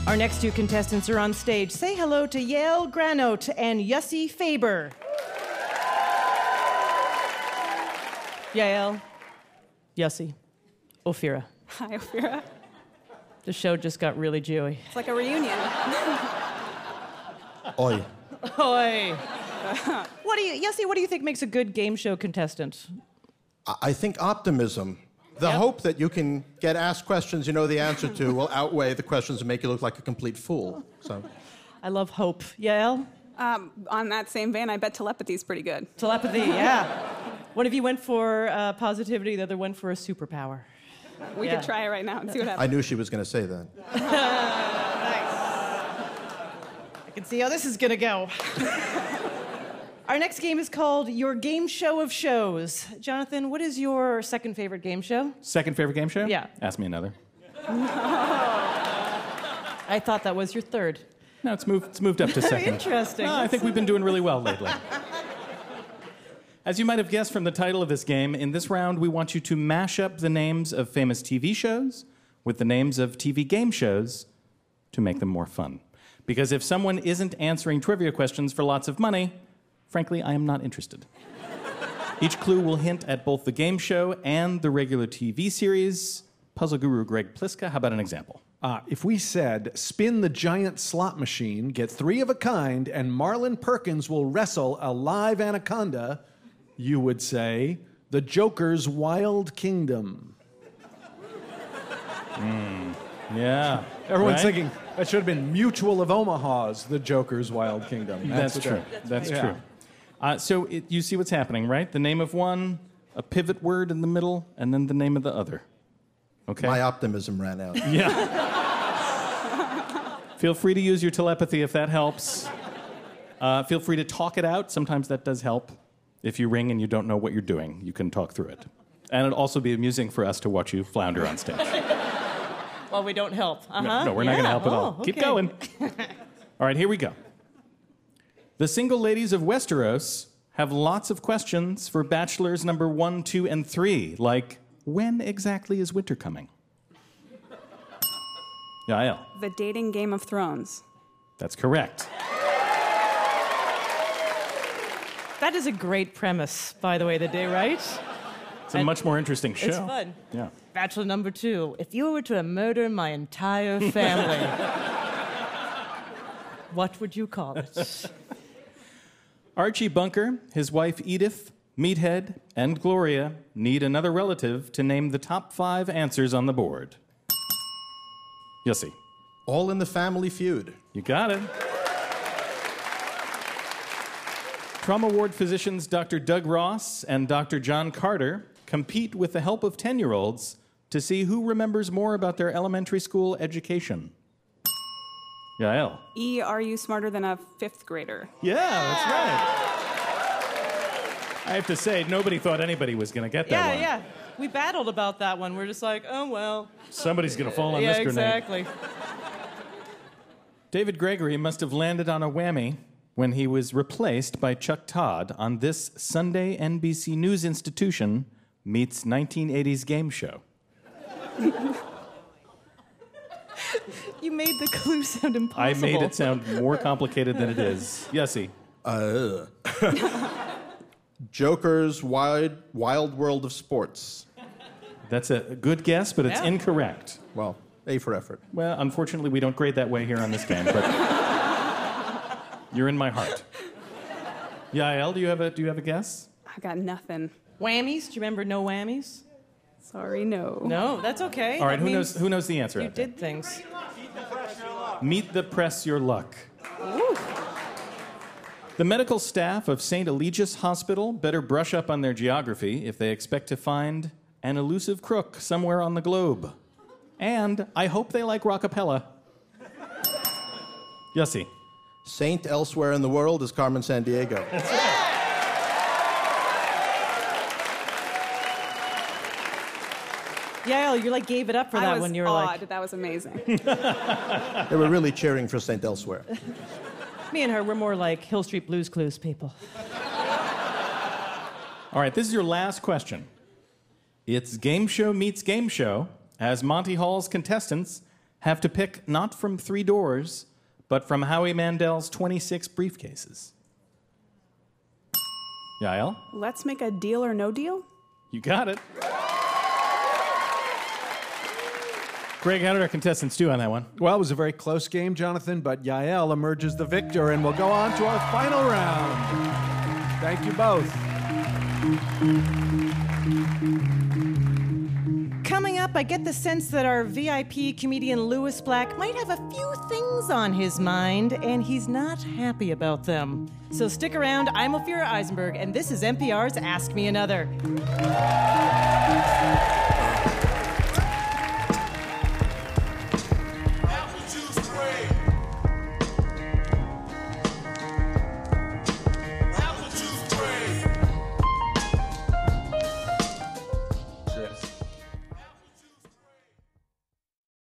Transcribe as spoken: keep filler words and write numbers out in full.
Our next two contestants are on stage. Say hello to Yael Granote and Yussi Faber. Yael, Yussi, Ophira. Hi, Ophira. The show just got really Jewy. It's like a reunion. Oi. Oi. What do you, Yussi, what do you think makes a good game show contestant? I think optimism. The Yep. hope that you can get asked questions you know the answer to will outweigh the questions that make you look like a complete fool. So, I love hope. Yael? Um, on that same vein, I bet telepathy's pretty good. Telepathy, yeah. One of you went for uh, positivity, the other went for a superpower. We Yeah. could try it right now and see what happens. I knew she was going to say that. I can see how this is gonna go. Our next game is called Your Game Show of Shows. Jonathan, what is your second favorite game show? Second favorite game show? Yeah. Ask me another. I thought that was your third. No, it's moved, it's moved up to second. Interesting. No, I think we've been doing really well lately. As you might have guessed from the title of this game, in this round we want you to mash up the names of famous T V shows with the names of T V game shows to make them more fun. Because if someone isn't answering trivia questions for lots of money, frankly, I am not interested. Each clue will hint at both the game show and the regular T V series. Puzzle guru Greg Pliska, how about an example? Uh, if we said, spin the giant slot machine, get three of a kind, and Marlon Perkins will wrestle a live anaconda, you would say, the Joker's Wild Kingdom. Mm, yeah. Everyone's right? thinking, that should have been Mutual of Omaha's The Joker's Wild Kingdom. That's, what true. that- That's yeah. true. Uh, so it, you see what's happening, right? The name of one, a pivot word in the middle, and then the name of the other. Okay? My optimism ran out. Yeah. Feel free to use your telepathy if that helps. Uh, feel free to talk it out. Sometimes that does help. If you ring and you don't know what you're doing, you can talk through it. And it'll also be amusing for us to watch you flounder on stage. Well, we don't help. Uh-huh. No, no, we're not going to help at all. Oh, Keep okay. going. All right, here we go. The single ladies of Westeros have lots of questions for bachelors number one, two, and three, like, when exactly is winter coming? Yael. The dating Game of Thrones. That's correct. That is a great premise, by the way, the day, right? It's a much more interesting show. It's fun. Yeah. Bachelor number two. If you were to murder my entire family, what would you call it? Archie Bunker, his wife Edith, Meathead, and Gloria need another relative to name the top five answers on the board. Yussi. All in the Family Feud. You got it. Trauma ward physicians Doctor Doug Ross and Doctor John Carter compete with the help of ten-year-olds to see who remembers more about their elementary school education. Yael. E, are you smarter than a fifth grader? Yeah, that's right. I have to say, nobody thought anybody was going to get that Yeah, one. yeah. We battled about that one. We're just like, oh, well. Somebody's going to fall on yeah, this grenade. exactly. David Gregory must have landed on a whammy when he was replaced by Chuck Todd on this Sunday N B C News institution meets nineteen eighties game show. You made the clue sound impossible. I made it sound more complicated than it is. Yessie. Uh, Joker's Wild, Wild World of Sports. That's a good guess, but it's Yeah. incorrect. Well, A for effort. Well, unfortunately, we don't grade that way here on this game, but you're in my heart. Yael, do you have a do you have a guess? I got nothing. Whammies? Do you remember no whammies? Sorry, no. No, that's okay. All right, That who means knows who knows the answer? You out there? did things. Meet the press your luck. Ooh. The medical staff of Saint Eligius Hospital better brush up on their geography if they expect to find an elusive crook somewhere on the globe. And I hope they like rockapella. Yussi. Saint elsewhere in the world is Carmen Sandiego. Yael, you like gave it up for I that was one. You were awed. like, That was amazing. They were really cheering for Saint Elsewhere. me and her, we're more like Hill Street Blues Clues people. All right, this is your last question. It's game show meets game show as Monty Hall's contestants have to pick not from three doors, but from Howie Mandel's twenty-six briefcases? Yael? Let's make a deal or no deal? You got it. Greg, how did our contestants do on that one? Well, it was a very close game, Jonathan, but Yael emerges the victor, and we'll go on to our final round. Thank you both. Coming up, I get the sense that our V I P comedian Lewis Black might have a few things on his mind, and he's not happy about them. So stick around. I'm Ophira Eisenberg, and this is N P R's Ask Me Another.